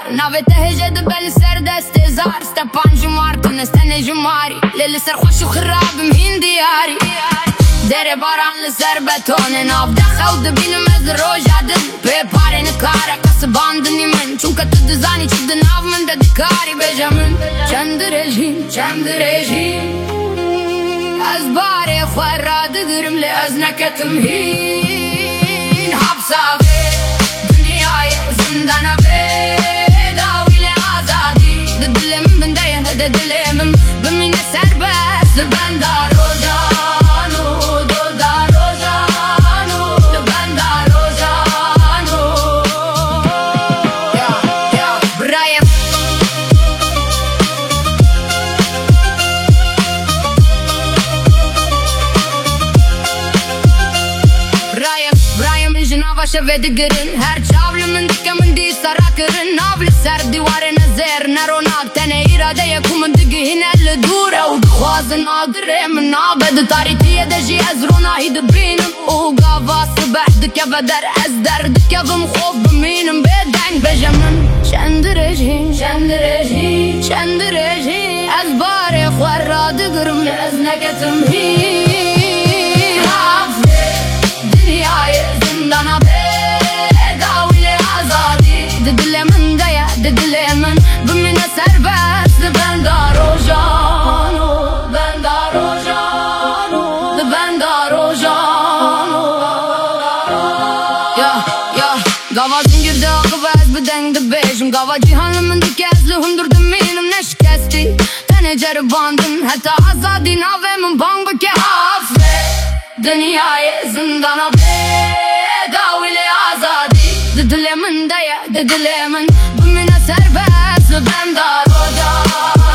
ناوێتە هێژە دەبەل سەر دەستێ زار ستە پانجمار تونستەنێ ژماری لێ لەسەر خۆش و خرابم هین دیاری دەرێ باران لەسەر بەتۆنێ ناو دەخەو دەبینم ئەز ڕۆژا دن پێ پارێ نکارە کەسە باندنی من چونکە تو دەزانی چ دناو من دەدکاری بێژە من چەند درێژین ئەز بارێ خوێ ڕادەگرم لێ ئەز نەکەتم هین هەفساوێ دنیای زندانە بێ داوی لێ ئازادی دلێ من بندەیە دلێ من بمینە سەربەست لەبەندا ڕۆژان و دۆدا ڕۆژان و لەبەندا ڕۆژان و برایم برایم ژناڤە شەوێ دەگرن هەر چاو لە من دکە من دیسە ڕاکردن ناو لەسەر دیوارێ نەزێر نەڕۆناک تەنێ ئیرادەیەک و من دگەهینە لە دوورە و دخوازن ئاگرێ من نابێت تاریتیە دەژی ئەز ڕۆناهی دەبینم و گاڤا سبەح دکە بە دەر ئەز دەر دکەڤم خۆف بمینم بێدەنگ بێژە من چەند درێژین ئەز بارێ خوێ ڕادەگرم لێ ئەز نەکەتم هین هەفتێ دنیای زندانە بێ داوی لێ ئازادی دلێ من دەیە دلێ من بمینە سەربەست لەبەندا ڕۆژان و بەندا ڕۆژان و لەبەندا ڕۆژان و گاوا زنگیردە ئاغڤە ئەز بەدەنگ دەبێژم گاوا جیهان لە من دکە ئەز لە هەندوور دەمینم نەشکەستی تەنێ جەرباندن هەتا ئازادی ناوێ من بانگ بکە هەفتێ دنیای زندانە بێ داوی لێ ئازادی دلێ من دەیە دلێ من بمینە سەربەست لەبەندا ڕۆژان